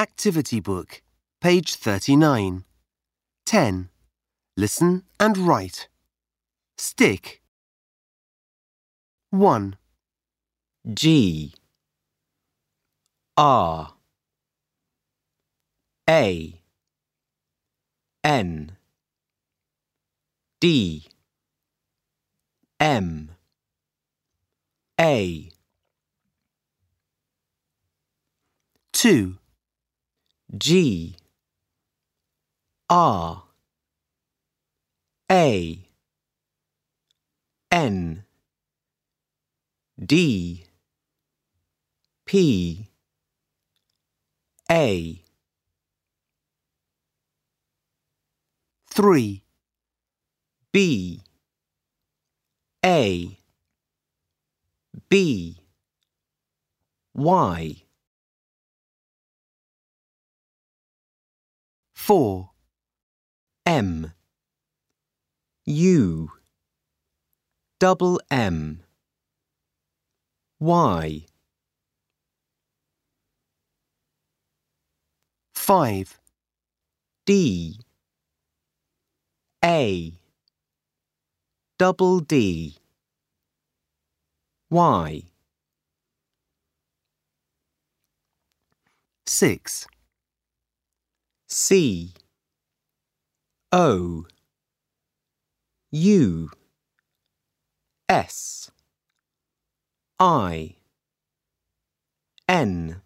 Activity Book, page 39. 10. Listen and write. Stick. 1, G R A N D M A 2, G R A N D P A 3, B A B Y 4, M U double M Y 5, D A double D Y 6, C O U S I N